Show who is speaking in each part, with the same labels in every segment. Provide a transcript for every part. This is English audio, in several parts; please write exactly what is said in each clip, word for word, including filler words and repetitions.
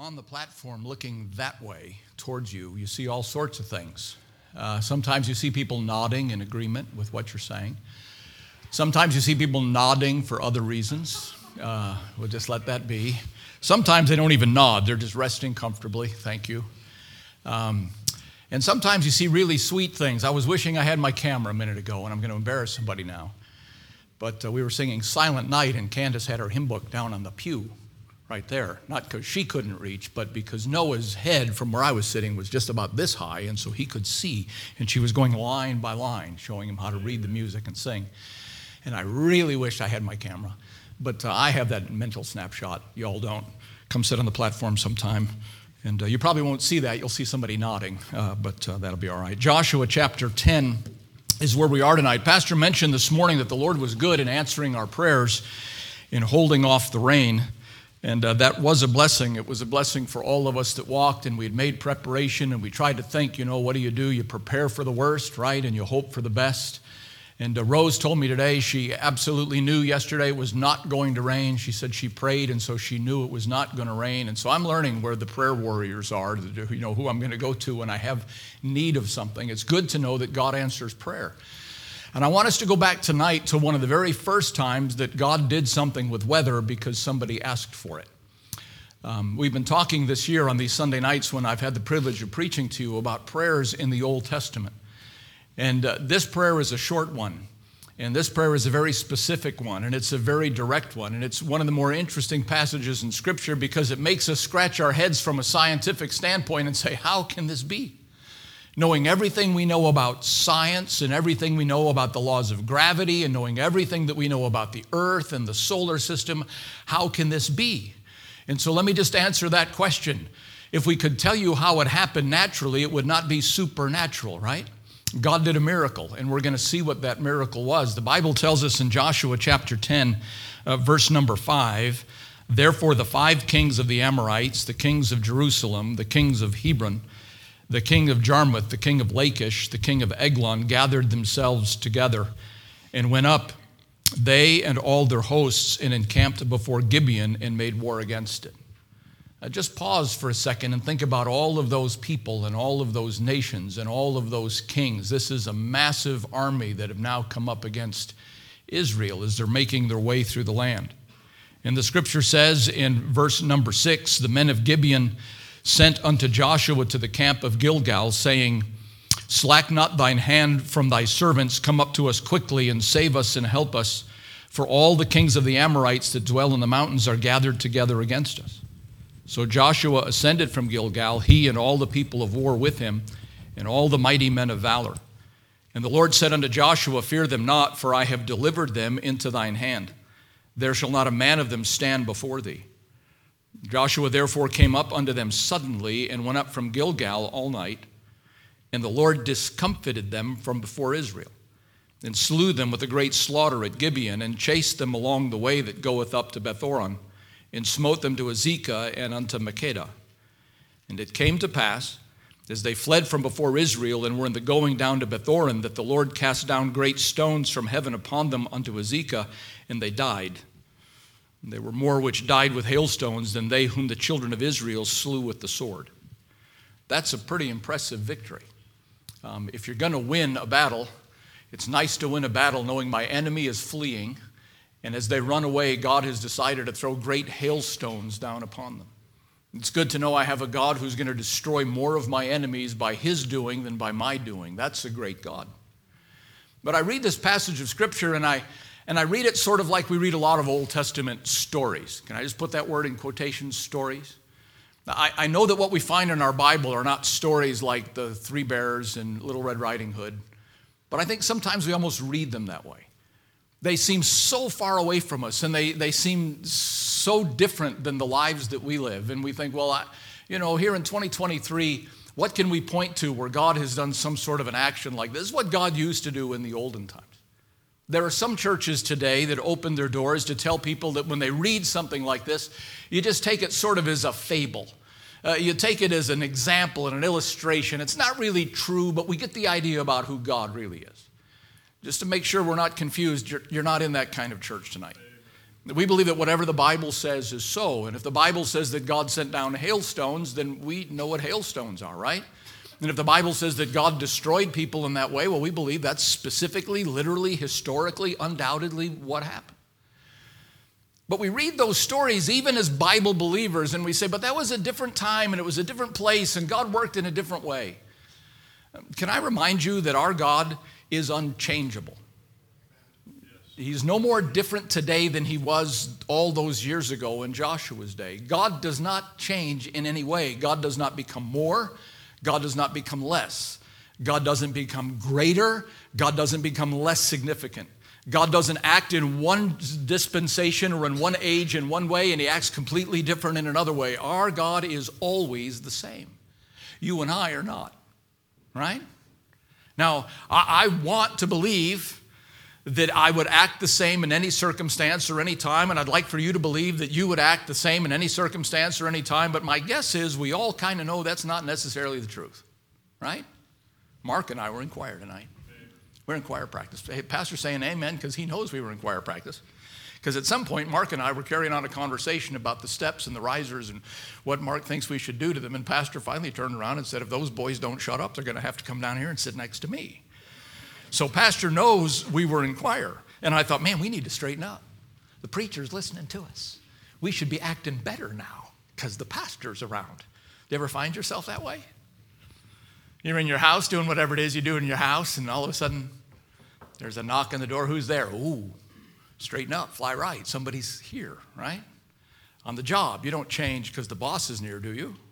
Speaker 1: on the platform looking that way towards you, you see all sorts of things. Uh, sometimes you see people nodding in agreement with what you're saying. Sometimes you see people nodding for other reasons. Uh, we'll just let that be. Sometimes they don't even nod. They're just resting comfortably. Thank you. Um, and sometimes you see really sweet things. I was wishing I had my camera a minute ago, and I'm going to embarrass somebody now. But uh, we were singing Silent Night, and Candace had her hymn book down on the pew right there. Not because she couldn't reach, but because Noah's head from where I was sitting was just about this high, and so he could see. And she was going line by line, showing him how to read the music and sing. And I really wish I had my camera. But uh, I have that mental snapshot. You all don't. Come sit on the platform sometime. And uh, you probably won't see that. You'll see somebody nodding, uh, but uh, that'll be all right. Joshua chapter ten is where we are tonight. Pastor mentioned this morning that the Lord was good in answering our prayers, in holding off the rain. And uh, that was a blessing. It was a blessing for all of us that walked, and we had made preparation, and we tried to think, you know, what do you do? You prepare for the worst, right? And you hope for the best. And uh, Rose told me today she absolutely knew yesterday it was not going to rain. She said she prayed, and so she knew it was not going to rain. And so I'm learning where the prayer warriors are, you know, who I'm going to go to when I have need of something. It's good to know that God answers prayer. And I want us to go back tonight to one of the very first times that God did something with weather because somebody asked for it. Um, we've been talking this year on these Sunday nights when I've had the privilege of preaching to you about prayers in the Old Testament. And uh, this prayer is a short one. And this prayer is a very specific one, and it's a very direct one. And it's one of the more interesting passages in Scripture because it makes us scratch our heads from a scientific standpoint and say, how can this be? Knowing everything we know about science and everything we know about the laws of gravity and knowing everything that we know about the earth and the solar system, how can this be? And so let me just answer that question. If we could tell you how it happened naturally, it would not be supernatural, right? God did a miracle, and we're going to see what that miracle was. The Bible tells us in Joshua chapter ten, uh, verse number five, therefore the five kings of the Amorites, the kings of Jerusalem, the kings of Hebron, the king of Jarmuth, the king of Lachish, the king of Eglon, gathered themselves together and went up, they and all their hosts, and encamped before Gibeon and made war against it. Now just pause for a second and think about all of those people and all of those nations and all of those kings. This is a massive army that have now come up against Israel as they're making their way through the land. And the scripture says in verse number six, the men of Gibeon sent unto Joshua to the camp of Gilgal, saying, slack not thine hand from thy servants, come up to us quickly and save us and help us, for all the kings of the Amorites that dwell in the mountains are gathered together against us. So Joshua ascended from Gilgal, he and all the people of war with him, and all the mighty men of valor. And the Lord said unto Joshua, fear them not, for I have delivered them into thine hand. There shall not a man of them stand before thee. Joshua therefore came up unto them suddenly and went up from Gilgal all night. And the Lord discomfited them from before Israel, and slew them with a great slaughter at Gibeon, and chased them along the way that goeth up to Bethoron, and smote them to Azekah and unto Makkedah. And it came to pass, as they fled from before Israel and were in the going down to Bethoron, that the Lord cast down great stones from heaven upon them unto Azekah, and they died. There were more which died with hailstones than they whom the children of Israel slew with the sword. That's a pretty impressive victory. Um, if you're going to win a battle, it's nice to win a battle knowing my enemy is fleeing, and as they run away, God has decided to throw great hailstones down upon them. It's good to know I have a God who's going to destroy more of my enemies by his doing than by my doing. That's a great God. But I read this passage of Scripture, and I And I read it sort of like we read a lot of Old Testament stories. Can I just put that word in quotation, stories? Now, I, I know that what we find in our Bible are not stories like the Three Bears and Little Red Riding Hood, but I think sometimes we almost read them that way. They seem so far away from us, and they, they seem so different than the lives that we live. And we think, well, I, you know, here in twenty twenty-three, what can we point to where God has done some sort of an action like this? This is what God used to do in the olden times. There are some churches today that open their doors to tell people that when they read something like this, you just take it sort of as a fable. Uh, you take it as an example and an illustration. It's not really true, but we get the idea about who God really is. Just to make sure we're not confused, you're, you're not in that kind of church tonight. We believe that whatever the Bible says is so. And if the Bible says that God sent down hailstones, then we know what hailstones are, right? And if the Bible says that God destroyed people in that way, well, we believe that's specifically, literally, historically, undoubtedly what happened. But we read those stories even as Bible believers, and we say, but that was a different time, and it was a different place, and God worked in a different way. Can I remind you that our God is unchangeable? He's no more different today than he was all those years ago in Joshua's day. God does not change in any way. God does not become more. God does not become less. God doesn't become greater. God doesn't become less significant. God doesn't act in one dispensation or in one age in one way, and he acts completely different in another way. Our God is always the same. You and I are not, right? Now, I, I want to believe that I would act the same in any circumstance or any time, and I'd like for you to believe that you would act the same in any circumstance or any time, but my guess is we all kind of know that's not necessarily the truth, right? Mark and I were in choir tonight. We're in choir practice. Hey, Pastor's saying amen because he knows we were in choir practice. Because at some point, Mark and I were carrying on a conversation about the steps and the risers and what Mark thinks we should do to them, and Pastor finally turned around and said, if those boys don't shut up, they're going to have to come down here and sit next to me. So Pastor knows we were in choir. And I thought, man, we need to straighten up. The preacher's listening to us. We should be acting better now because the pastor's around. Do you ever find yourself that way? You're in your house doing whatever it is you do in your house, and all of a sudden there's a knock on the door. Who's there? Ooh, straighten up, fly right. Somebody's here, right? On the job, you don't change because the boss is near, do you?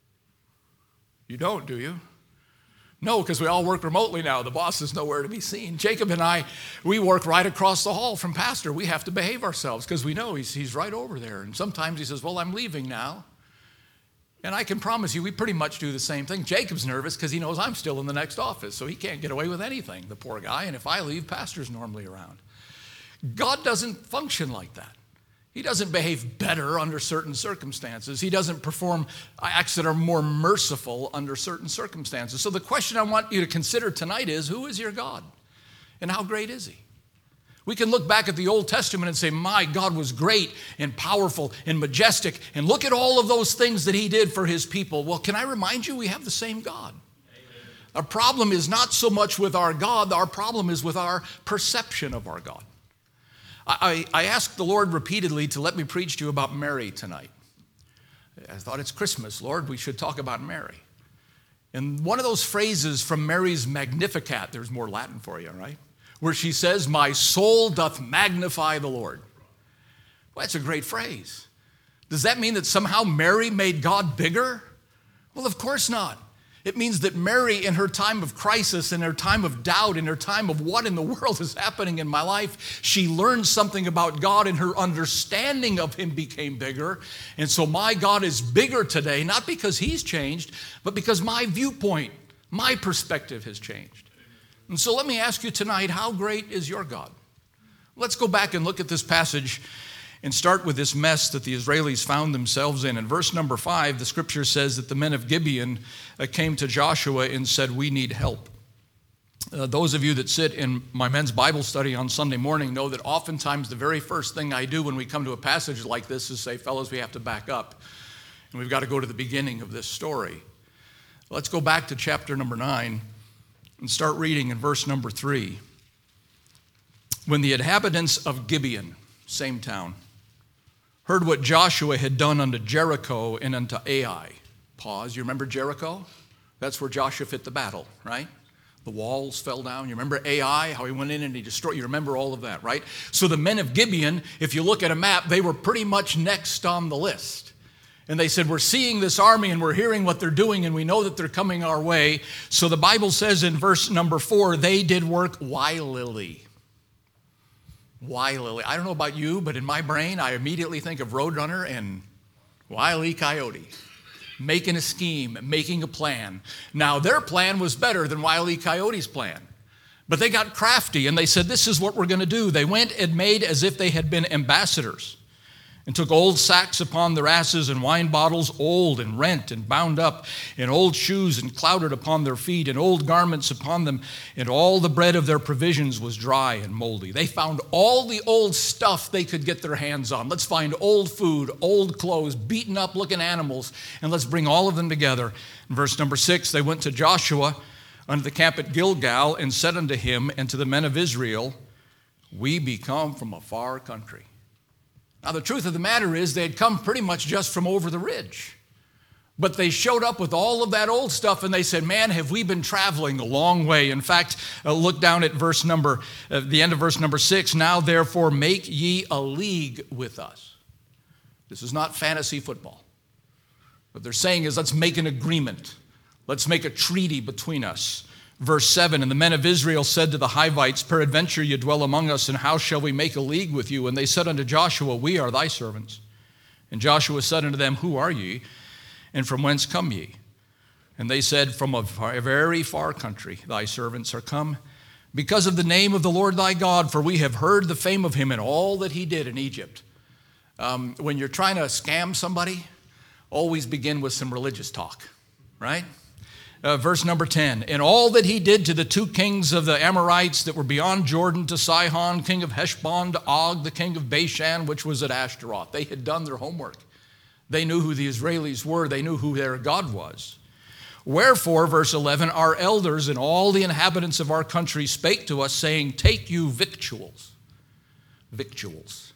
Speaker 1: You don't, do you? No, because we all work remotely now. The boss is nowhere to be seen. Jacob and I, we work right across the hall from Pastor. We have to behave ourselves because we know he's, he's right over there. And sometimes he says, well, I'm leaving now. And I can promise you, we pretty much do the same thing. Jacob's nervous because he knows I'm still in the next office, so he can't get away with anything, the poor guy. And if I leave, Pastor's normally around. God doesn't function like that. He doesn't behave better under certain circumstances. He doesn't perform acts that are more merciful under certain circumstances. So the question I want you to consider tonight is, who is your God? And how great is he? We can look back at the Old Testament and say, my God was great and powerful and majestic, and look at all of those things that he did for his people. Well, can I remind you, we have the same God. Amen. Our problem is not so much with our God, our problem is with our perception of our God. I, I asked the Lord repeatedly to let me preach to you about Mary tonight. I thought, it's Christmas, Lord, we should talk about Mary. And one of those phrases from Mary's Magnificat, there's more Latin for you, right? Where she says, my soul doth magnify the Lord. Well, that's a great phrase. Does that mean that somehow Mary made God bigger? Well, of course not. It means that Mary, in her time of crisis, in her time of doubt, in her time of what in the world is happening in my life, she learned something about God, and her understanding of him became bigger. And so my God is bigger today, not because he's changed, but because my viewpoint, my perspective has changed. And so let me ask you tonight, how great is your God? Let's go back and look at this passage and start with this mess that the Israelis found themselves in. In verse number five, the scripture says that the men of Gibeon uh, came to Joshua and said, we need help. Uh, those of you that sit in my men's Bible study on Sunday morning know that oftentimes the very first thing I do when we come to a passage like this is say, fellas, we have to back up. And we've got to go to the beginning of this story. Let's go back to chapter number nine and start reading in verse number three. When the inhabitants of Gibeon, same town, heard what Joshua had done unto Jericho and unto Ai. Pause. You remember Jericho? That's where Joshua fit the battle, right? The walls fell down. You remember Ai, how he went in and he destroyed? You remember all of that, right? So the men of Gibeon, if you look at a map, they were pretty much next on the list. And they said, we're seeing this army and we're hearing what they're doing and we know that they're coming our way. So the Bible says in verse number four, they did work wilily. Wilily. I don't know about you, but in my brain, I immediately think of Roadrunner and Wile E. Coyote. Making a scheme, making a plan. Now, their plan was better than Wile E. Coyote's plan. But they got crafty and they said, this is what we're going to do. They went and made as if they had been ambassadors. and took old sacks upon their asses, and wine bottles old and rent and bound up, and old shoes and clouded upon their feet, and old garments upon them, and all the bread of their provisions was dry and moldy. They found all the old stuff they could get their hands on. Let's find old food, old clothes, beaten up looking animals, and let's bring all of them together. In verse number six, they went to Joshua unto the camp at Gilgal, and said unto him and to the men of Israel, we be come from a far country. Now, the truth of the matter is they had come pretty much just from over the ridge. But they showed up with all of that old stuff, and they said, man, have we been traveling a long way. In fact, uh, look down at verse number, uh, the end of verse number six. Now, therefore, make ye a league with us. This is not fantasy football. What they're saying is, let's make an agreement. Let's make a treaty between us. Verse seven, and the men of Israel said to the Hivites, peradventure ye dwell among us, and how shall we make a league with you? And they said unto Joshua, we are thy servants. And Joshua said unto them, who are ye, and from whence come ye? And they said, from a very far country thy servants are come, because of the name of the Lord thy God, for we have heard the fame of him and all that he did in Egypt. Um, when you're trying to scam somebody, always begin with some religious talk, right? Uh, verse number ten, and all that he did to the two kings of the Amorites that were beyond Jordan, to Sihon, king of Heshbon, to Og, the king of Bashan, which was at Ashtaroth. They had done their homework. They knew who the Israelis were. They knew who their God was. Wherefore, verse eleven, our elders and all the inhabitants of our country spake to us, saying, take you victuals. Victuals.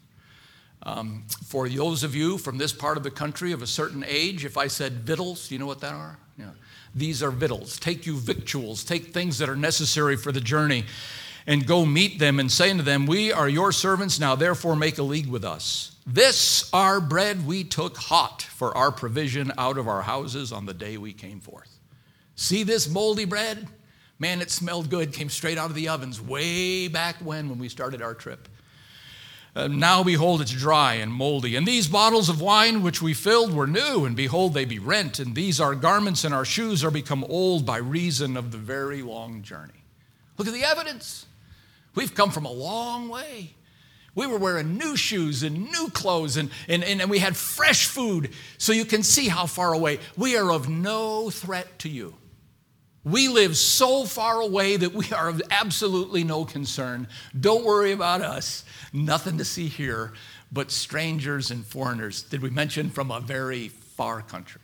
Speaker 1: Um, for those of you from this part of the country of a certain age, if I said victuals, do you know what that are? Yeah. These are victuals. Take you victuals. Take things that are necessary for the journey, and go meet them, and say unto them, we are your servants, now therefore make a league with us. This our bread we took hot for our provision out of our houses on the day we came forth. See this moldy bread? Man, it smelled good, came straight out of the ovens way back when, when we started our trip. Uh, now behold, it's dry and moldy. And these bottles of wine which we filled were new, and behold, they be rent. And these our garments and our shoes are become old by reason of the very long journey. Look at the evidence. We've come from a long way. We were wearing new shoes and new clothes, and, and, and we had fresh food. So you can see how far away. We are of no threat to you. We live so far away that we are of absolutely no concern. Don't worry about us. Nothing to see here but strangers and foreigners. Did we mention from a very far country?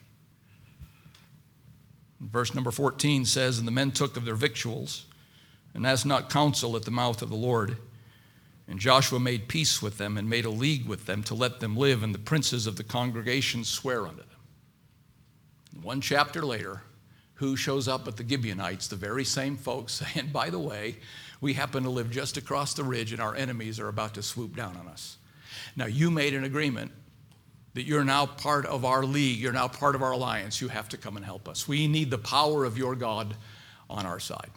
Speaker 1: Verse number fourteen says, and the men took of their victuals, and asked not counsel at the mouth of the Lord. And Joshua made peace with them, and made a league with them to let them live, and the princes of the congregation swear unto them. One chapter later, who shows up at the Gibeonites? The very same folks saying, by the way, we happen to live just across the ridge, and our enemies are about to swoop down on us. Now, you made an agreement that you're now part of our league, you're now part of our alliance. You have to come and help us. We need the power of your God on our side.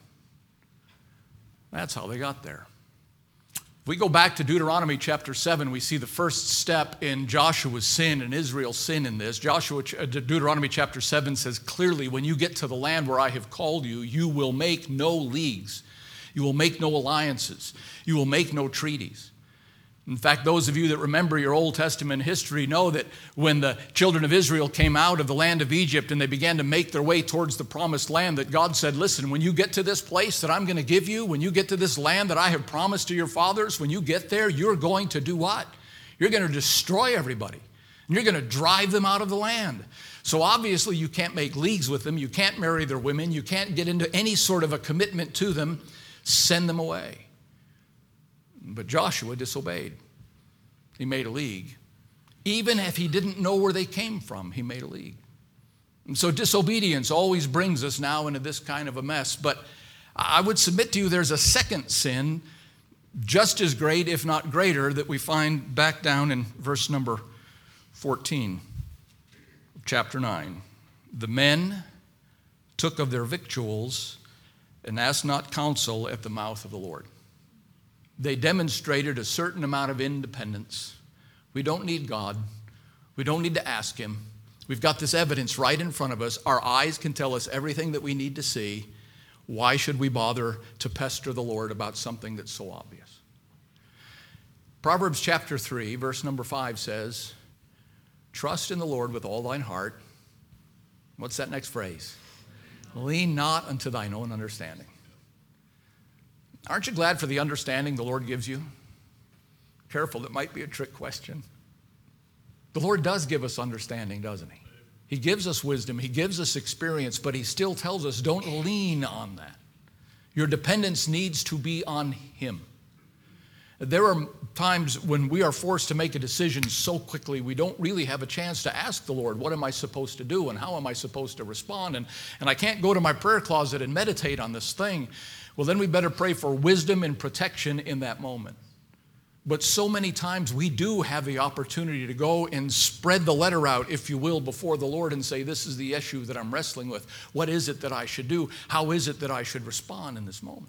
Speaker 1: That's how they got there. If we go back to Deuteronomy chapter seven, we see the first step in Joshua's sin and Israel's sin in this. Joshua, Deuteronomy chapter seven says clearly, when you get to the land where I have called you, you will make no leagues. You will make no alliances. You will make no treaties. In fact, those of you that remember your Old Testament history know that when the children of Israel came out of the land of Egypt and they began to make their way towards the promised land, that God said, listen, when you get to this place that I'm going to give you, when you get to this land that I have promised to your fathers, when you get there, you're going to do what? You're going to destroy everybody. And you're going to drive them out of the land. So obviously you can't make leagues with them. You can't marry their women. You can't get into any sort of a commitment to them. Send them away. But Joshua disobeyed. He made a league. Even if he didn't know where they came from, he made a league. And so disobedience always brings us now into this kind of a mess. But I would submit to you there's a second sin, just as great, if not greater, that we find back down in verse number fourteen of chapter nine. The men took of their victuals and asked not counsel at the mouth of the Lord. They demonstrated a certain amount of independence. We don't need God. We don't need to ask him. We've got this evidence right in front of us. Our eyes can tell us everything that we need to see. Why should we bother to pester the Lord about something that's so obvious? Proverbs chapter three, verse number five says, Trust in the Lord with all thine heart. What's that next phrase? Lean not unto thine own understanding. Aren't you glad for the understanding the Lord gives you? Careful, it might be a trick question. The Lord does give us understanding, doesn't he? He gives us wisdom, he gives us experience, but he still tells us don't lean on that. Your dependence needs to be on him. There are times when we are forced to make a decision so quickly we don't really have a chance to ask the Lord, what am I supposed to do and how am I supposed to respond? And, and I can't go to my prayer closet and meditate on this thing. Well, then we better pray for wisdom and protection in that moment. But so many times we do have the opportunity to go and spread the letter out, if you will, before the Lord and say, this is the issue that I'm wrestling with. What is it that I should do? How is it that I should respond in this moment?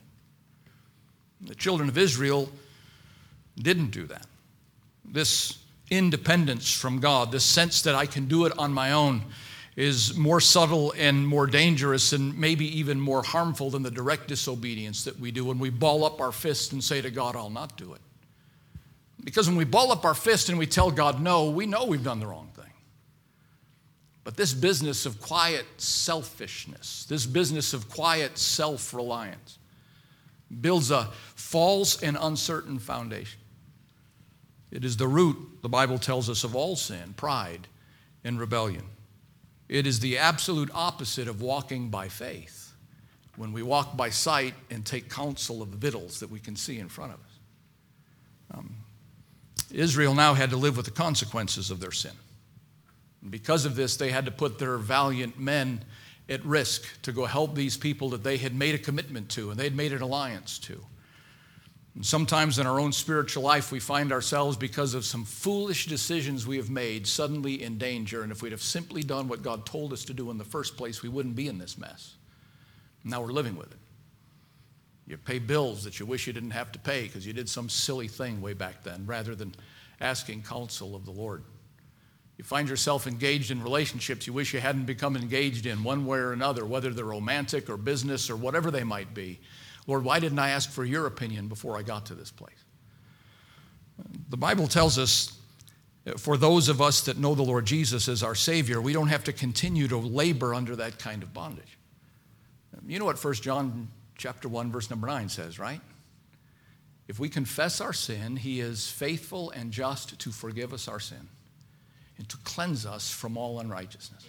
Speaker 1: The children of Israel didn't do that. This independence from God, this sense that I can do it on my own, is more subtle and more dangerous and maybe even more harmful than the direct disobedience that we do when we ball up our fist and say to God, I'll not do it. Because when we ball up our fist and we tell God no, we know we've done the wrong thing. But this business of quiet selfishness, this business of quiet self-reliance, builds a false and uncertain foundation. It is the root, the Bible tells us, of all sin, pride and rebellion. It is the absolute opposite of walking by faith, when we walk by sight and take counsel of the victuals that we can see in front of us. Um, Israel now had to live with the consequences of their sin. And because of this, they had to put their valiant men at risk to go help these people that they had made a commitment to and they had made an alliance to. And sometimes in our own spiritual life, we find ourselves, because of some foolish decisions we have made, suddenly in danger. And if we'd have simply done what God told us to do in the first place, we wouldn't be in this mess. Now we're living with it. You pay bills that you wish you didn't have to pay because you did some silly thing way back then, rather than asking counsel of the Lord. You find yourself engaged in relationships you wish you hadn't become engaged in, one way or another, whether they're romantic or business or whatever they might be. Lord, why didn't I ask for your opinion before I got to this place? The Bible tells us, for those of us that know the Lord Jesus as our Savior, we don't have to continue to labor under that kind of bondage. You know what First John chapter one, verse number nine says, right? If we confess our sin, he is faithful and just to forgive us our sin and to cleanse us from all unrighteousness.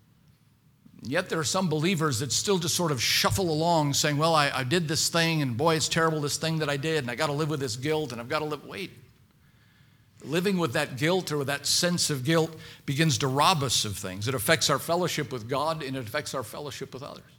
Speaker 1: Yet there are some believers that still just sort of shuffle along saying, well, I, I did this thing, and boy, it's terrible, this thing that I did, and I got to live with this guilt, and I've got to live. Wait. Living with that guilt or with that sense of guilt begins to rob us of things. It affects our fellowship with God, and it affects our fellowship with others.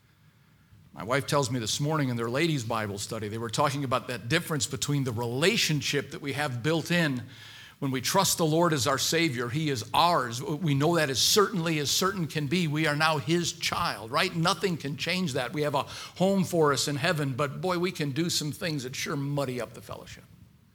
Speaker 1: My wife tells me this morning in their ladies' Bible study, they were talking about that difference between the relationship that we have built in when we trust the Lord as our Savior. He is ours. We know that as certainly as certain can be. We are now his child, right? Nothing can change that. We have a home for us in heaven, but boy, we can do some things that sure muddy up the fellowship.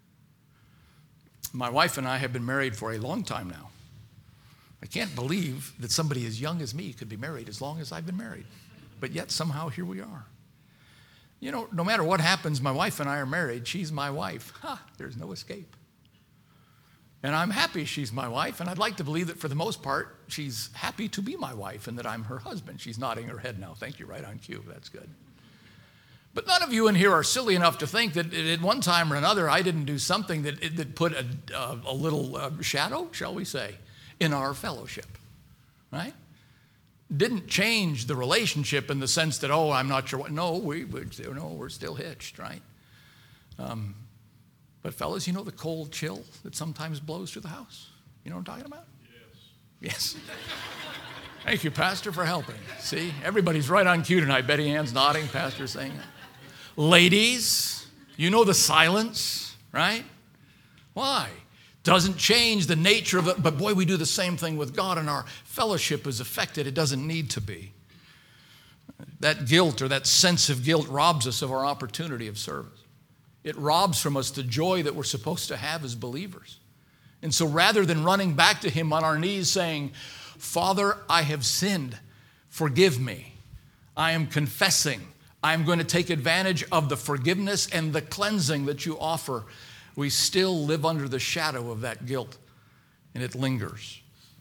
Speaker 1: My wife and I have been married for a long time now. I can't believe that somebody as young as me could be married as long as I've been married. But yet somehow here we are. You know, no matter what happens, my wife and I are married. She's my wife. Ha, there's no escape. And I'm happy she's my wife, and I'd like to believe that for the most part, she's happy to be my wife and that I'm her husband. She's nodding her head now. Thank you, right on cue. That's good. But none of you in here are silly enough to think that at one time or another I didn't do something that, that put a, a, a little uh, shadow, shall we say, in our fellowship, right? Didn't change the relationship in the sense that, oh, I'm not sure what. No, we, we're, still, no, we're still hitched, right? Um, but fellas, you know the cold chill that sometimes blows through the house? You know what I'm talking about? Yes. Yes. Thank you, Pastor, for helping. See, everybody's right on cue tonight. Betty Ann's nodding, Pastor's saying that. Ladies, you know the silence, right? Why? Doesn't change the nature of it, but boy, we do the same thing with God, and our fellowship is affected. It doesn't need to be. That guilt or that sense of guilt robs us of our opportunity of service. It robs from us the joy that we're supposed to have as believers. And so rather than running back to him on our knees saying, Father, I have sinned, forgive me. I am confessing. I'm going to take advantage of the forgiveness and the cleansing that you offer. We still live under the shadow of that guilt, and it lingers.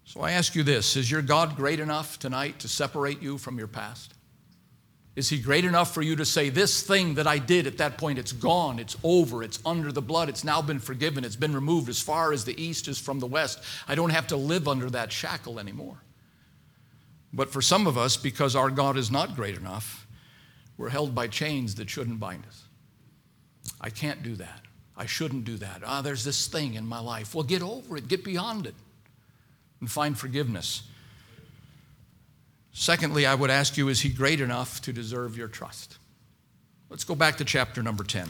Speaker 1: So I ask you this, is your God great enough tonight to separate you from your past? Is he great enough for you to say, this thing that I did at that point, it's gone, it's over, it's under the blood, it's now been forgiven, it's been removed as far as the east is from the west. I don't have to live under that shackle anymore. But for some of us, because our God is not great enough, we're held by chains that shouldn't bind us. I can't do that. I shouldn't do that. Ah, there's this thing in my life. Well, get over it, get beyond it, and find forgiveness. Secondly, I would ask you, is he great enough to deserve your trust? Let's go back to chapter number ten.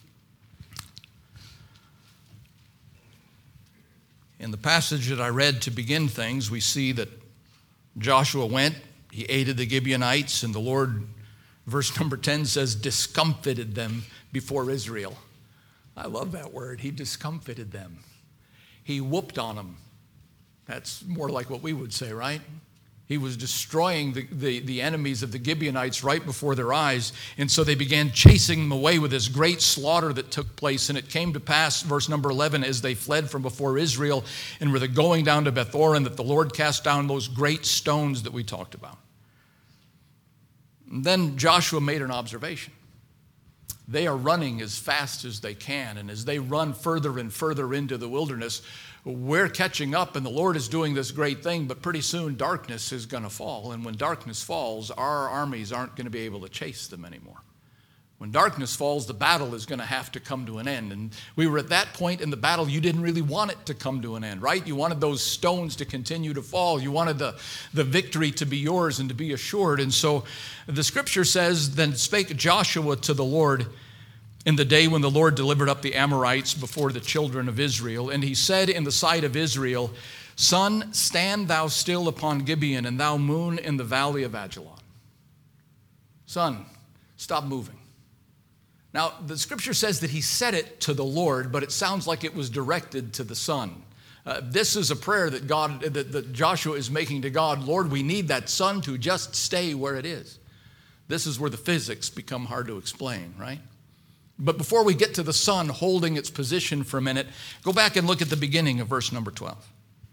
Speaker 1: In the passage that I read to begin things, we see that Joshua went, he aided the Gibeonites, and the Lord, verse number ten says, discomfited them before Israel. I love that word. He discomfited them. He whooped on them. That's more like what we would say, right? He was destroying the, the, the enemies of the Gibeonites right before their eyes. And so they began chasing them away with this great slaughter that took place. And it came to pass, verse number eleven, as they fled from before Israel and were going down to Bethoron, that the Lord cast down those great stones that we talked about. And then Joshua made an observation. They are running as fast as they can. And as they run further and further into the wilderness, we're catching up, and the Lord is doing this great thing, but pretty soon darkness is going to fall. And when darkness falls, our armies aren't going to be able to chase them anymore. When darkness falls, the battle is going to have to come to an end. And we were at that point in the battle, you didn't really want it to come to an end, right? You wanted those stones to continue to fall. You wanted the, the victory to be yours and to be assured. And so the scripture says, then spake Joshua to the Lord in the day when the Lord delivered up the Amorites before the children of Israel. And he said in the sight of Israel, Sun, stand thou still upon Gibeon, and thou moon in the valley of Ajalon. Sun, stop moving. Now, the scripture says that he said it to the Lord, but it sounds like it was directed to the sun. Uh, this is a prayer that God, that, that Joshua is making to God. Lord, we need that sun to just stay where it is. This is where the physics become hard to explain, right? But before we get to the sun holding its position for a minute, go back and look at the beginning of verse number twelve.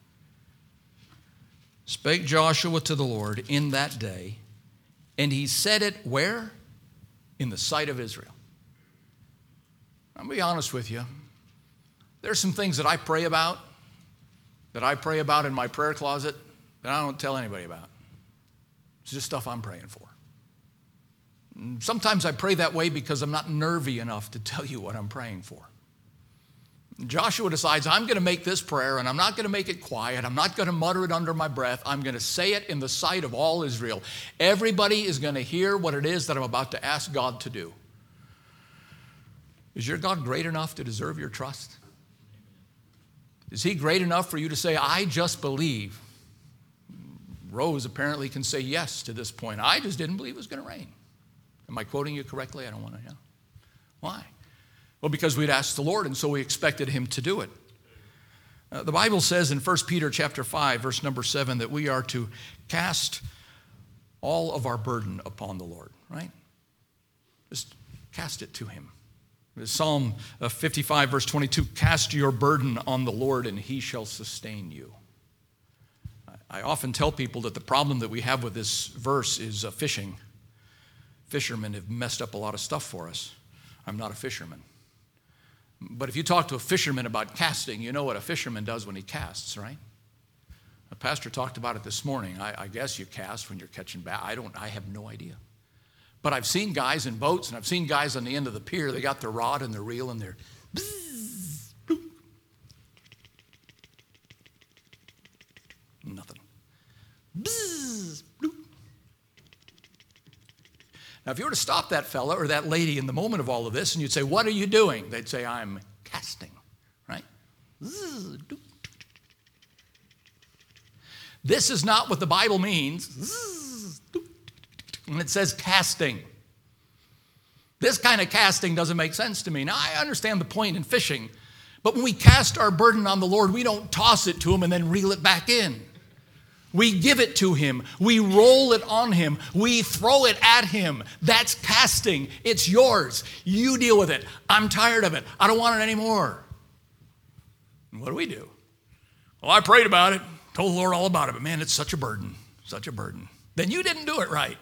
Speaker 1: Spake Joshua to the Lord in that day, and he said it where? In the sight of Israel. I'll be honest with you. There's some things that I pray about, that I pray about in my prayer closet, that I don't tell anybody about. It's just stuff I'm praying for. Sometimes I pray that way because I'm not nervy enough to tell you what I'm praying for. Joshua decides, I'm going to make this prayer, and I'm not going to make it quiet. I'm not going to mutter it under my breath. I'm going to say it in the sight of all Israel. Everybody is going to hear what it is that I'm about to ask God to do. Is your God great enough to deserve your trust? Is he great enough for you to say, I just believe? Rose apparently can say yes to this point. I just didn't believe it was going to rain. Am I quoting you correctly? I don't want to know. Why? Well, because we'd asked the Lord, and so we expected him to do it. Uh, the Bible says in First Peter chapter five, verse number seven, that we are to cast all of our burden upon the Lord, right? Just cast it to him. Psalm fifty-five, verse twenty-two, cast your burden on the Lord, and he shall sustain you. I often tell people that the problem that we have with this verse is uh, fishing. Fishermen have messed up a lot of stuff for us. I'm not a fisherman. But if you talk to a fisherman about casting, you know what a fisherman does when he casts, right? A pastor talked about it this morning. I, I guess you cast when you're catching bass. I don't, I have no idea. But I've seen guys in boats, and I've seen guys on the end of the pier. They got their rod and their reel, and they're bzzz, bloop. Nothing. Bzzz, bloop. Now, if you were to stop that fella or that lady in the moment of all of this, and you'd say, what are you doing? They'd say, I'm casting, right? This is not what the Bible means when it says casting. This kind of casting doesn't make sense to me. Now, I understand the point in fishing, but when we cast our burden on the Lord, we don't toss it to him and then reel it back in. We give it to him. We roll it on him. We throw it at him. That's casting. It's yours. You deal with it. I'm tired of it. I don't want it anymore. And what do we do? Well, I prayed about it. Told the Lord all about it, but man, it's such a burden, such a burden. Then you didn't do it right.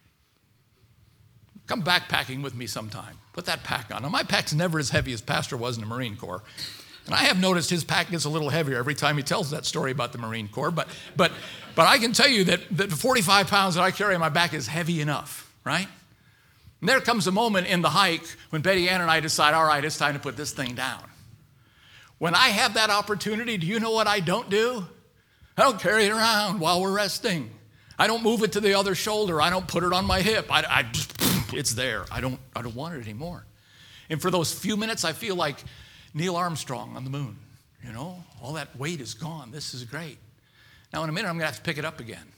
Speaker 1: Come backpacking with me sometime. Put that pack on. Now, my pack's never as heavy as Pastor was in the Marine Corps. And I have noticed his pack gets a little heavier every time he tells that story about the Marine Corps. But but but I can tell you that, that the forty-five pounds that I carry on my back is heavy enough, right? And there comes a moment in the hike when Betty Ann and I decide, all right, it's time to put this thing down. When I have that opportunity, do you know what I don't do? I don't carry it around while we're resting. I don't move it to the other shoulder. I don't put it on my hip. I, I just, it's there. I don't, I don't want it anymore. And for those few minutes, I feel like Neil Armstrong on the moon. You know, all that weight is gone. This is great. Now, in a minute, I'm going to have to pick it up again.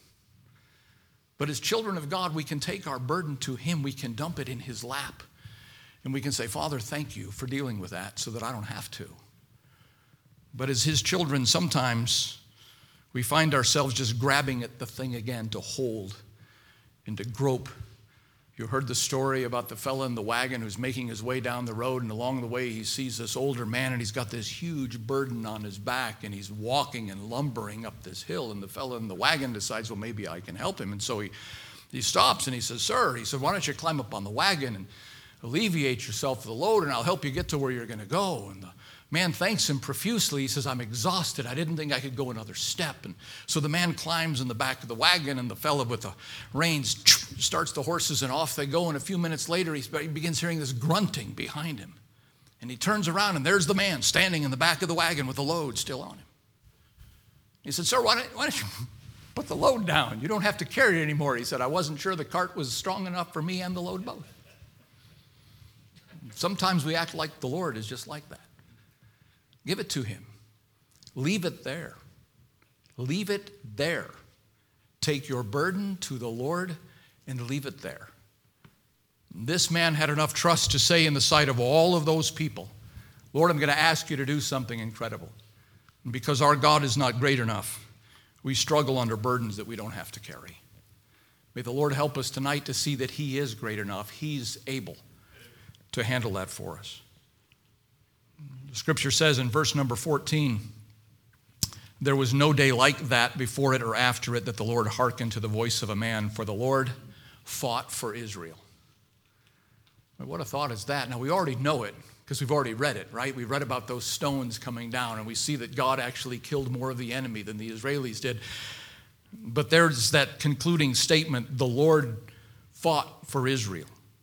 Speaker 1: But as children of God, we can take our burden to him. We can dump it in his lap. And we can say, Father, thank you for dealing with that so that I don't have to. But as his children, sometimes we find ourselves just grabbing at the thing again to hold and to grope. You heard the story about the fella in the wagon who's making his way down the road, and along the way he sees this older man, and he's got this huge burden on his back, and he's walking and lumbering up this hill, and the fella in the wagon decides, well, maybe I can help him. And so he, he stops, and he says, sir, he said, why don't you climb up on the wagon and alleviate yourself of the load, and I'll help you get to where you're going to go. And the man thanks him profusely. He says, I'm exhausted. I didn't think I could go another step. And so the man climbs in the back of the wagon, and the fellow with the reins starts the horses, and off they go. And a few minutes later, he begins hearing this grunting behind him. And he turns around, and there's the man standing in the back of the wagon with the load still on him. He said, sir, why don't, why don't you put the load down? You don't have to carry it anymore. He said, I wasn't sure the cart was strong enough for me and the load both. Sometimes we act like the Lord is just like that. Give it to him. Leave it there. Leave it there. Take your burden to the Lord and leave it there. This man had enough trust to say in the sight of all of those people, Lord, I'm going to ask you to do something incredible. And because our God is not great enough, we struggle under burdens that we don't have to carry. May the Lord help us tonight to see that he is great enough. He's able to handle that for us. The scripture says in verse number fourteen, there was no day like that before it or after it that the Lord hearkened to the voice of a man, for the Lord fought for Israel. What a thought is that? Now, we already know it because we've already read it, right? We read about those stones coming down, and we see that God actually killed more of the enemy than the Israelis did. But there's that concluding statement, the Lord fought for Israel.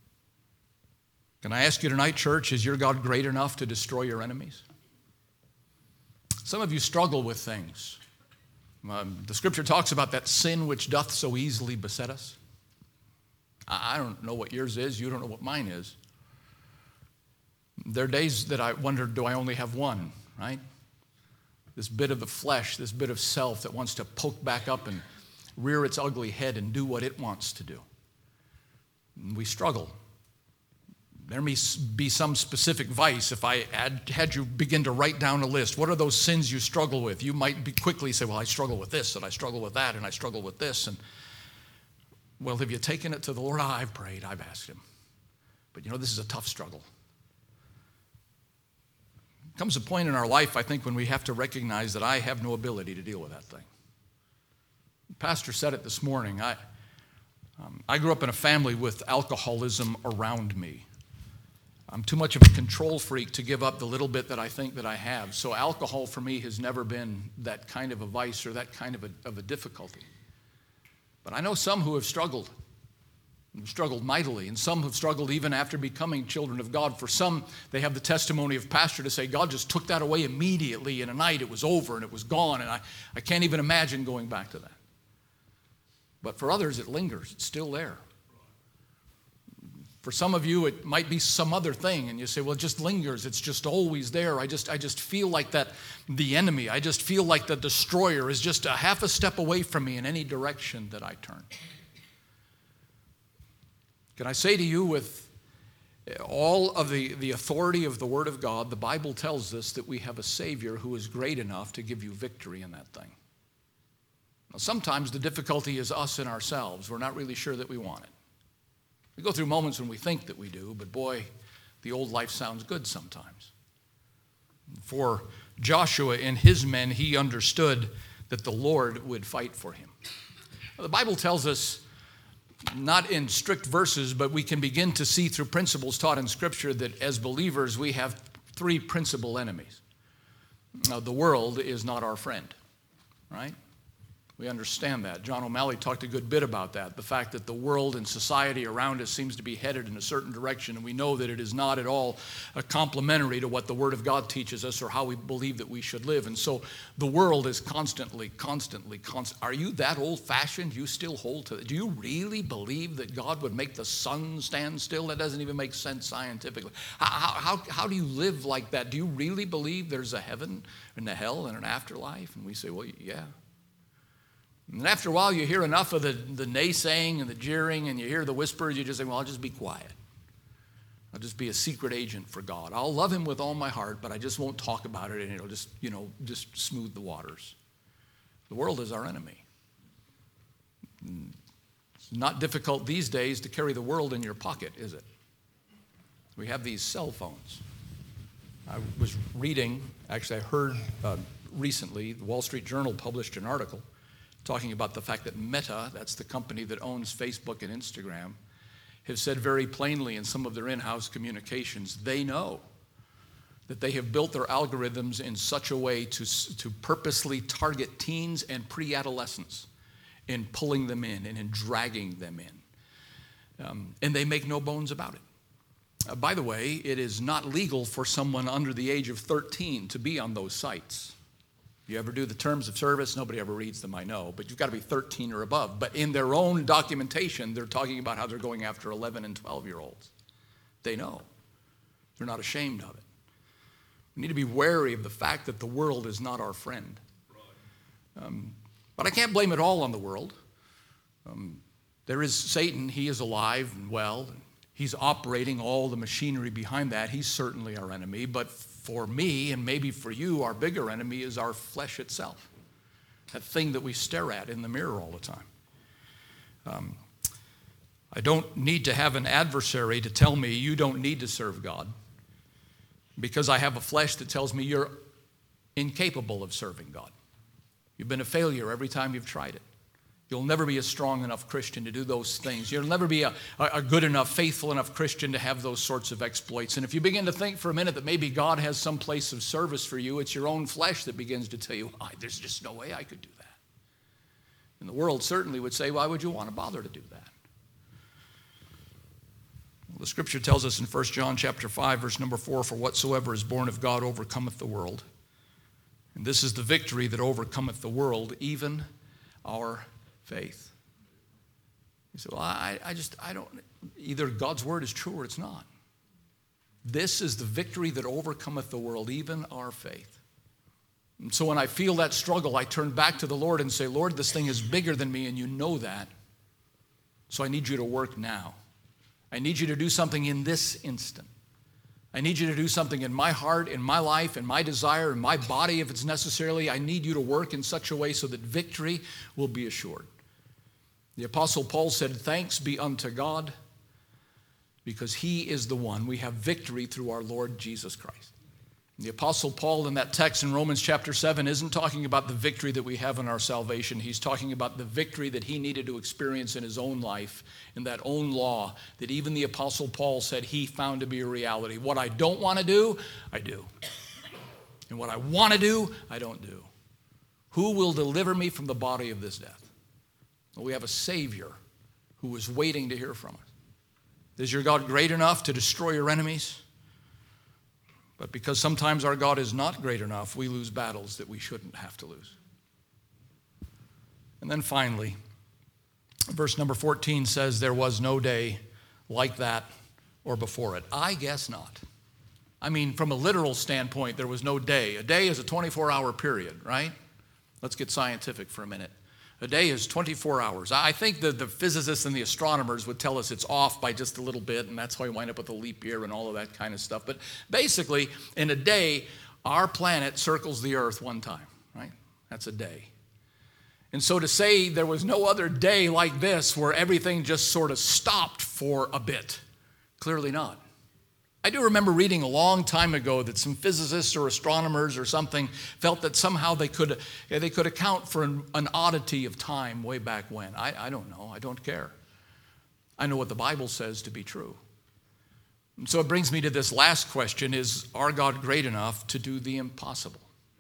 Speaker 1: Can I ask you tonight, church, is your God great enough to destroy your enemies? Some of you struggle with things. Um, the scripture talks about that sin which doth so easily beset us. I, I don't know what yours is. You don't know what mine is. There are days that I wonder, do I only have one, right? This bit of the flesh, this bit of self that wants to poke back up and rear its ugly head and do what it wants to do. And we struggle. There may be some specific vice. If I had, had you begin to write down a list, what are those sins you struggle with? You might be quickly say, well, I struggle with this, and I struggle with that, and I struggle with this. And well, have you taken it to the Lord? I've prayed, I've asked him. But you know, this is a tough struggle. There comes a point in our life, I think, when we have to recognize that I have no ability to deal with that thing. The pastor said it this morning. I, um, I grew up in a family with alcoholism around me. I'm too much of a control freak to give up the little bit that I think that I have. So alcohol for me has never been that kind of a vice or that kind of a, of a difficulty. But I know some who have struggled, have struggled mightily, and some have struggled even after becoming children of God. For some, they have the testimony of pastor to say, God just took that away immediately in a night. It was over and it was gone, and I, I can't even imagine going back to that. But for others, it lingers. It's still there. For some of you, it might be some other thing, and you say, well, it just lingers. It's just always there. I just I just feel like that the enemy, I just feel like the destroyer is just a half a step away from me in any direction that I turn. Can I say to you, with all of the, the authority of the Word of God, the Bible tells us that we have a Savior who is great enough to give you victory in that thing. Now, sometimes the difficulty is us and ourselves. We're not really sure that we want it. We go through moments when we think that we do, but boy, the old life sounds good sometimes. For Joshua and his men, he understood that the Lord would fight for him. The Bible tells us, not in strict verses, but we can begin to see through principles taught in Scripture that as believers we have three principal enemies. Now, the world is not our friend, right? We understand that. John O'Malley talked a good bit about that, the fact that the world and society around us seems to be headed in a certain direction, and we know that it is not at all uh, complementary to what the Word of God teaches us or how we believe that we should live. And so the world is constantly, constantly, constant. Are you that old-fashioned? You still hold to it? Do you really believe that God would make the sun stand still? That doesn't even make sense scientifically. How, how, how do you live like that? Do you really believe there's a heaven and a hell and an afterlife? And we say, well, yeah. And after a while, you hear enough of the, the naysaying and the jeering, and you hear the whispers, you just say, well, I'll just be quiet. I'll just be a secret agent for God. I'll love him with all my heart, but I just won't talk about it, and it'll just, you know, just smooth the waters. The world is our enemy. It's not difficult these days to carry the world in your pocket, is it? We have these cell phones. I was reading, actually I heard uh, recently, the Wall Street Journal published an article talking about the fact that Meta, that's the company that owns Facebook and Instagram, have said very plainly in some of their in-house communications, they know that they have built their algorithms in such a way to, to purposely target teens and pre-adolescents in pulling them in and in dragging them in. Um, and they make no bones about it. Uh, by the way, it is not legal for someone under the age of thirteen to be on those sites. You ever do the terms of service? Nobody ever reads them, I know, but you've got to be thirteen or above. But in their own documentation, they're talking about how they're going after eleven and twelve-year-olds. They know. They're not ashamed of it. We need to be wary of the fact that the world is not our friend. Um, but I can't blame it all on the world. Um, there is Satan. He is alive and well. He's operating all the machinery behind that. He's certainly our enemy, but for me, and maybe for you, our bigger enemy is our flesh itself, that thing that we stare at in the mirror all the time. Um, I don't need to have an adversary to tell me you don't need to serve God, because I have a flesh that tells me you're incapable of serving God. You've been a failure every time you've tried it. You'll never be a strong enough Christian to do those things. You'll never be a, a good enough, faithful enough Christian to have those sorts of exploits. And if you begin to think for a minute that maybe God has some place of service for you, it's your own flesh that begins to tell you, oh, there's just no way I could do that. And the world certainly would say, why would you want to bother to do that? Well, the scripture tells us in First John chapter five, verse number four, for whatsoever is born of God overcometh the world. And this is the victory that overcometh the world, even our faith. You say, well, I, I just, I don't, either God's word is true or it's not. This is the victory that overcometh the world, even our faith. And so when I feel that struggle, I turn back to the Lord and say, Lord, this thing is bigger than me, and you know that. So I need you to work now. I need you to do something in this instant. I need you to do something in my heart, in my life, in my desire, in my body, if it's necessarily. I need you to work in such a way so that victory will be assured. The Apostle Paul said, thanks be unto God, because he is the one. We have victory through our Lord Jesus Christ. The Apostle Paul in that text in Romans chapter seven isn't talking about the victory that we have in our salvation. He's talking about the victory that he needed to experience in his own life, in that own law that even the Apostle Paul said he found to be a reality. What I don't want to do, I do. And what I want to do, I don't do. Who will deliver me from the body of this death? Well, we have a Savior who is waiting to hear from us. Is your God great enough to destroy your enemies? But because sometimes our God is not great enough, we lose battles that we shouldn't have to lose. And then finally, verse number fourteen says, there was no day like that or before it. I guess not. I mean, from a literal standpoint, there was no day. A day is a twenty-four hour period, right? Let's get scientific for a minute. A day is twenty-four hours. I think that the physicists and the astronomers would tell us it's off by just a little bit, and that's why we wind up with a leap year and all of that kind of stuff. But basically, in a day, our planet circles the earth one time, right? That's a day. And so to say there was no other day like this where everything just sort of stopped for a bit, clearly not. I do remember reading a long time ago that some physicists or astronomers or something felt that somehow they could, they could account for an, an oddity of time way back when. I, I don't know. I don't care. I know what the Bible says to be true. And so it brings me to this last question: is our God great enough to do the impossible?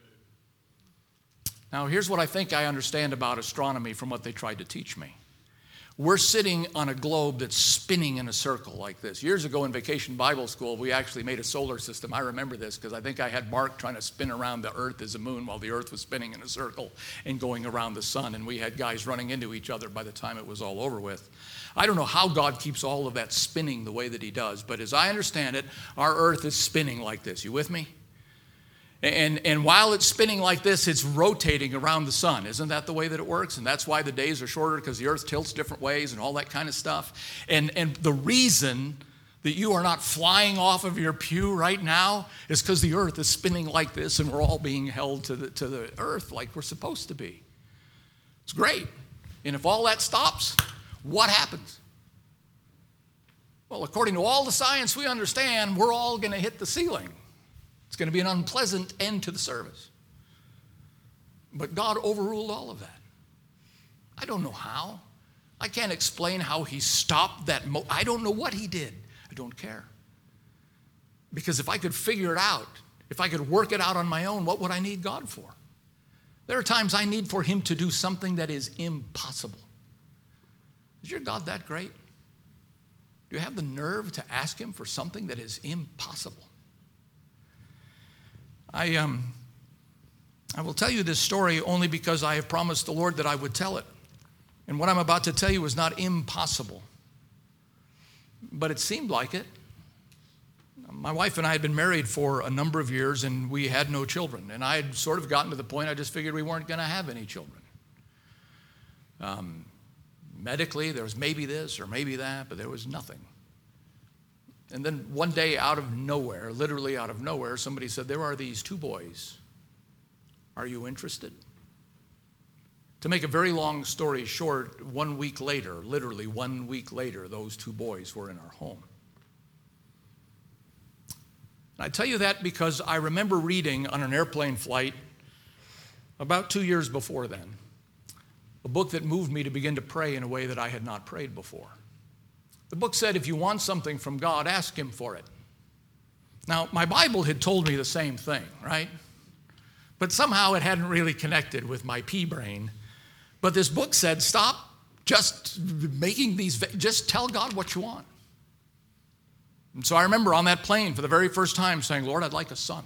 Speaker 1: Now, here's what I think I understand about astronomy from what they tried to teach me. We're sitting on a globe that's spinning in a circle like this. Years ago in Vacation Bible School, we actually made a solar system. I remember this because I think I had Mark trying to spin around the earth as a moon while the earth was spinning in a circle and going around the sun. And we had guys running into each other by the time it was all over with. I don't know how God keeps all of that spinning the way that he does, but as I understand it, our earth is spinning like this. You with me? And, and while it's spinning like this, it's rotating around the sun. Isn't that the way that it works? And that's why the days are shorter, because the earth tilts different ways and all that kind of stuff. And, and the reason that you are not flying off of your pew right now is because the earth is spinning like this and we're all being held to the, to the earth like we're supposed to be. It's great. And if all that stops, what happens? Well, according to all the science we understand, we're all going to hit the ceiling. It's going to be an unpleasant end to the service. But God overruled all of that. I don't know how. I can't explain how he stopped that. Mo- I don't know what he did. I don't care. Because if I could figure it out, if I could work it out on my own, what would I need God for? There are times I need for him to do something that is impossible. Is your God that great? Do you have the nerve to ask him for something that is impossible? I, um, I will tell you this story only because I have promised the Lord that I would tell it. And what I'm about to tell you is not impossible. But it seemed like it. My wife and I had been married for a number of years, and we had no children. And I had sort of gotten to the point I just figured we weren't going to have any children. Um, medically, there was maybe this or maybe that, but there was nothing. And then one day, out of nowhere, literally out of nowhere, somebody said, there are these two boys. Are you interested? To make a very long story short, one week later, literally one week later, those two boys were in our home. And I tell you that because I remember reading on an airplane flight about two years before then, a book that moved me to begin to pray in a way that I had not prayed before. The book said, if you want something from God, ask him for it. Now, my Bible had told me the same thing, right? But somehow it hadn't really connected with my pea brain. But this book said, stop just making these, just tell God what you want. And so I remember on that plane for the very first time saying, Lord, I'd like a son.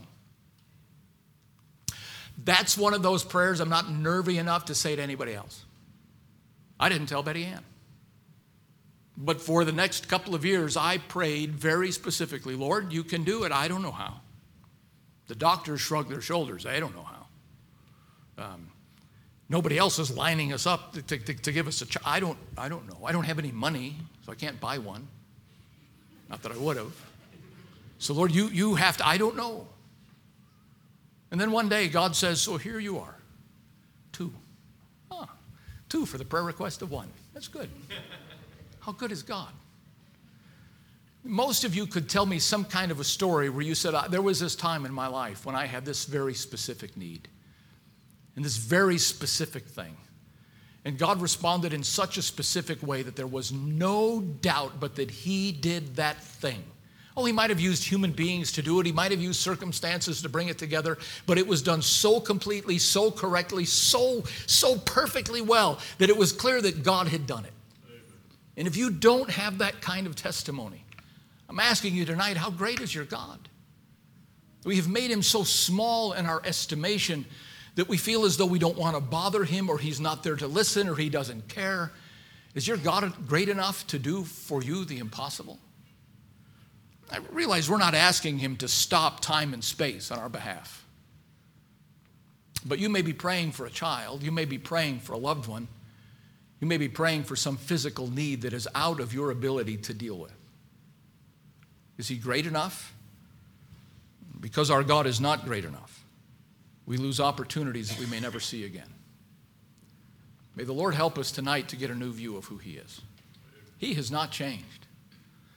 Speaker 1: That's one of those prayers I'm not nervy enough to say to anybody else. I didn't tell Betty Ann. But for the next couple of years, I prayed very specifically, Lord, you can do it. I don't know how. The doctors shrugged their shoulders. They don't know how. Um, nobody else is lining us up to, to, to give us a child. I don't, I don't know. I don't have any money, so I can't buy one. Not that I would have. So, Lord, you, you have to, I don't know. And then one day, God says, so here you are. Two. Huh. Two for the prayer request of one. That's good. How good is God? Most of you could tell me some kind of a story where you said, there was this time in my life when I had this very specific need and this very specific thing. And God responded in such a specific way that there was no doubt but that he did that thing. Oh, he might have used human beings to do it. He might have used circumstances to bring it together, but it was done so completely, so correctly, so, so perfectly well that it was clear that God had done it. And if you don't have that kind of testimony, I'm asking you tonight, how great is your God? We have made him so small in our estimation that we feel as though we don't want to bother him, or he's not there to listen, or he doesn't care. Is your God great enough to do for you the impossible? I realize we're not asking him to stop time and space on our behalf. But you may be praying for a child. You may be praying for a loved one. You may be praying for some physical need that is out of your ability to deal with. Is he great enough? Because our God is not great enough, we lose opportunities that we may never see again. May the Lord help us tonight to get a new view of who he is. He has not changed.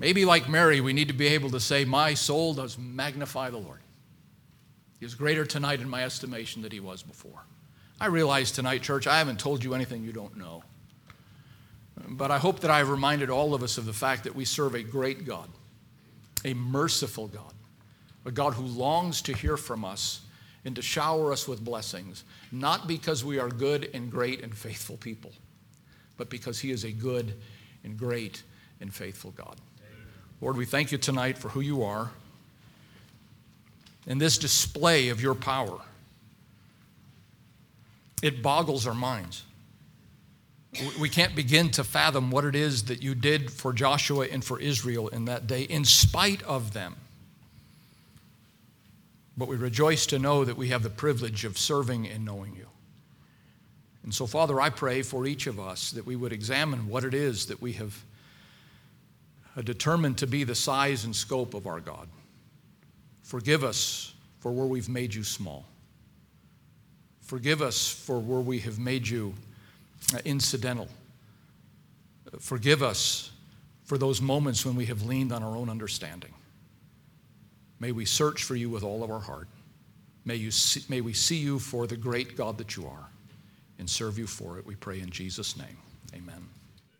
Speaker 1: Maybe like Mary, we need to be able to say, my soul does magnify the Lord. He is greater tonight in my estimation than he was before. I realize tonight, church, I haven't told you anything you don't know. But I hope that I've reminded all of us of the fact that we serve a great God, a merciful God, a God who longs to hear from us and to shower us with blessings, not because we are good and great and faithful people, but because he is a good and great and faithful God. Lord, we thank you tonight for who you are and this display of your power. It boggles our minds. We can't begin to fathom what it is that you did for Joshua and for Israel in that day, in spite of them. But we rejoice to know that we have the privilege of serving and knowing you. And so, Father, I pray for each of us that we would examine what it is that we have determined to be the size and scope of our God. Forgive us for where we've made you small. Forgive us for where we have made you incidental. Forgive us for those moments when we have leaned on our own understanding. May we search for you with all of our heart. May, you see, may we see you for the great God that you are and serve you for it, we pray in Jesus' name. Amen.